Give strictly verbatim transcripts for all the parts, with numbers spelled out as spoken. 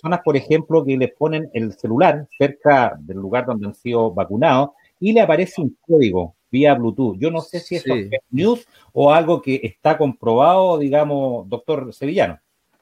personas, por ejemplo, que les ponen el celular cerca del lugar donde han sido vacunados y le aparece un código vía Bluetooth. Yo no sé si eso es Sí. fake news o algo que está comprobado, digamos, doctor Sevillano.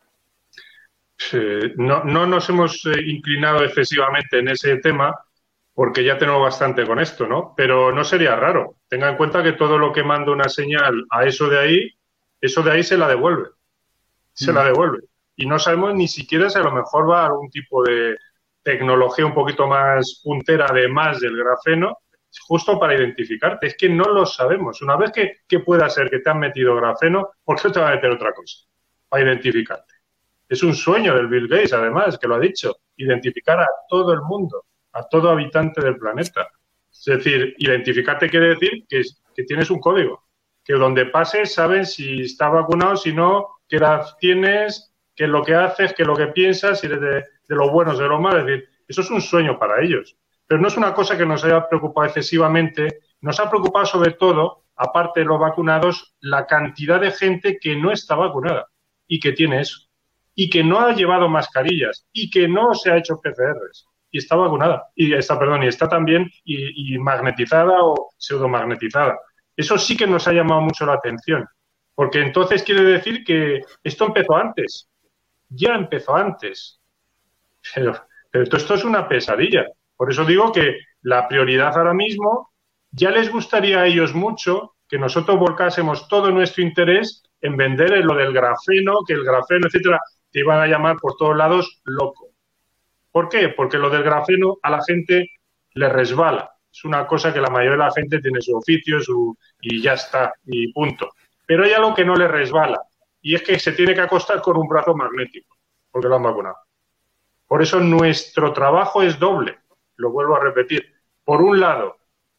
Eh, no, no nos hemos eh, inclinado excesivamente en ese tema porque ya tenemos bastante con esto, ¿no? Pero no sería raro. Tenga en cuenta que todo lo que manda una señal a eso de ahí, eso de ahí se la devuelve. Se Mm. la devuelve. Y no sabemos ni siquiera si a lo mejor va a algún tipo de tecnología un poquito más puntera, además del grafeno, justo para identificarte. Es que no lo sabemos. Una vez que, que pueda ser que te han metido grafeno, ¿por qué te va a meter otra cosa? Para identificarte. Es un sueño del Bill Gates, además, que lo ha dicho, identificar a todo el mundo, a todo habitante del planeta. Es decir, identificarte quiere decir que, que tienes un código, que donde pases saben si está vacunado, si no, qué edad tienes, qué es lo que haces, qué es lo que piensas, si eres de, de lo bueno o de lo malo. Es decir, eso es un sueño para ellos. Pero no es una cosa que nos haya preocupado excesivamente. Nos ha preocupado sobre todo, aparte de los vacunados, la cantidad de gente que no está vacunada y que tiene eso. Y que no ha llevado mascarillas y que no se ha hecho P C Rs y está vacunada y está, perdón, y está también y, y magnetizada o pseudomagnetizada. Eso sí que nos ha llamado mucho la atención, porque entonces quiere decir que esto empezó antes, ya empezó antes, pero, pero esto es una pesadilla. Por eso digo que la prioridad ahora mismo, ya les gustaría a ellos mucho que nosotros volcásemos todo nuestro interés en vender lo del grafeno, que el grafeno, etcétera, te iban a llamar por todos lados loco. ¿Por qué? Porque lo del grafeno a la gente le resbala. Es una cosa que la mayoría de la gente tiene su oficio su, y ya está, y punto. Pero hay algo que no le resbala, y es que se tiene que acostar con un brazo magnético, porque lo han vacunado. Por eso nuestro trabajo es doble, lo vuelvo a repetir. Por un lado,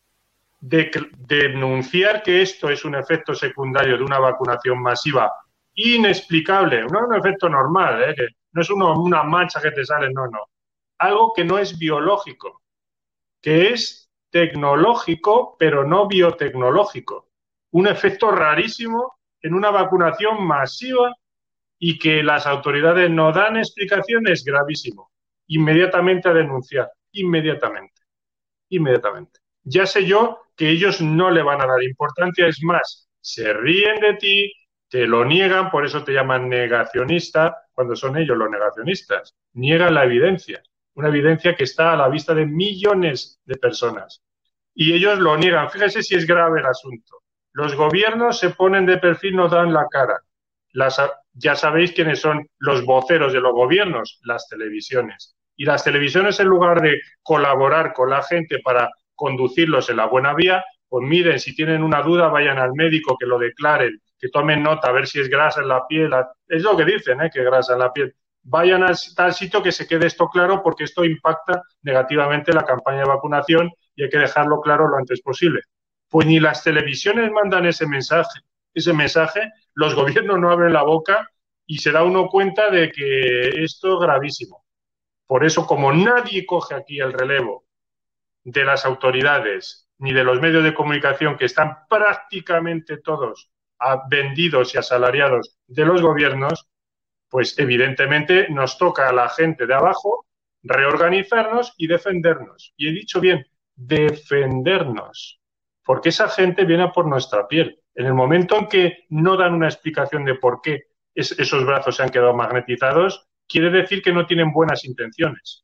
de, de denunciar que esto es un efecto secundario de una vacunación masiva inexplicable, no es un efecto normal, ¿eh? Que no es uno, una mancha que te sale, no, no. Algo que no es biológico, que es tecnológico, pero no biotecnológico. Un efecto rarísimo en una vacunación masiva y que las autoridades no dan explicaciones, gravísimo. Inmediatamente a denunciar, inmediatamente, inmediatamente. Ya sé yo que ellos no le van a dar importancia, es más, se ríen de ti, te lo niegan, por eso te llaman negacionista, cuando son ellos los negacionistas. Niegan la evidencia, una evidencia que está a la vista de millones de personas. Y ellos lo niegan. Fíjese si es grave el asunto. Los gobiernos se ponen de perfil, no dan la cara. Las, ya sabéis quiénes son los voceros de los gobiernos, las televisiones. Y las televisiones, en lugar de colaborar con la gente para conducirlos en la buena vía, pues miren, si tienen una duda, vayan al médico, que lo declaren, que tomen nota, a ver si es grasa en la piel. Es lo que dicen, ¿eh? Que grasa en la piel. Vayan a tal sitio que se quede esto claro, porque esto impacta negativamente la campaña de vacunación y hay que dejarlo claro lo antes posible. Pues ni las televisiones mandan ese mensaje. Ese mensaje, los gobiernos no abren la boca y se da uno cuenta de que esto es gravísimo. Por eso, como nadie coge aquí el relevo de las autoridades ni de los medios de comunicación, que están prácticamente todos vendidos y asalariados de los gobiernos, pues evidentemente nos toca a la gente de abajo reorganizarnos y defendernos. Y he dicho bien, defendernos, porque esa gente viene a por nuestra piel. En el momento en que no dan una explicación de por qué es, esos brazos se han quedado magnetizados, quiere decir que no tienen buenas intenciones.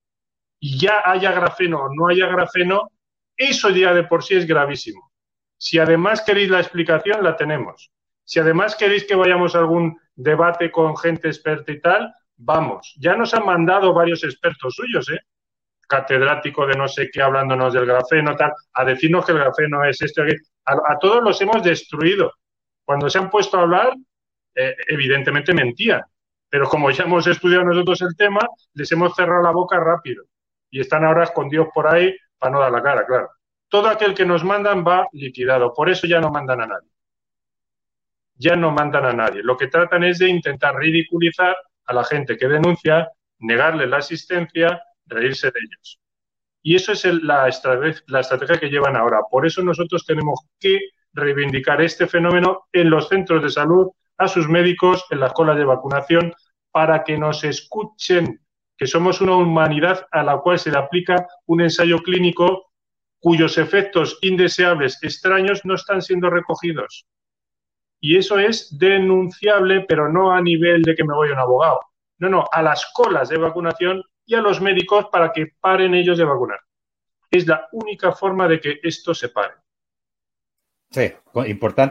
Y ya haya grafeno o no haya grafeno, eso ya de por sí es gravísimo. Si además queréis la explicación, la tenemos. Si además queréis que vayamos a algún debate con gente experta y tal, vamos. Ya nos han mandado varios expertos suyos, ¿eh? Catedrático de no sé qué, hablándonos del grafeno, tal, a decirnos que el grafeno es esto. A, a todos los hemos destruido. Cuando se han puesto a hablar, eh, evidentemente mentían. Pero como ya hemos estudiado nosotros el tema, les hemos cerrado la boca rápido. Y están ahora escondidos por ahí para no dar la cara, claro. Todo aquel que nos mandan va liquidado. Por eso ya no mandan a nadie. Ya no mandan a nadie. Lo que tratan es de intentar ridiculizar a la gente que denuncia, negarle la asistencia, reírse de ellos. Y eso es el, la, estrategia, la estrategia que llevan ahora. Por eso nosotros tenemos que reivindicar este fenómeno en los centros de salud, a sus médicos, en las colas de vacunación, para que nos escuchen, que somos una humanidad a la cual se le aplica un ensayo clínico cuyos efectos indeseables, extraños, no están siendo recogidos. Y eso es denunciable, pero no a nivel de que me voy a un abogado. No, no, a las colas de vacunación y a los médicos para que paren ellos de vacunar. Es la única forma de que esto se pare. Sí, importante.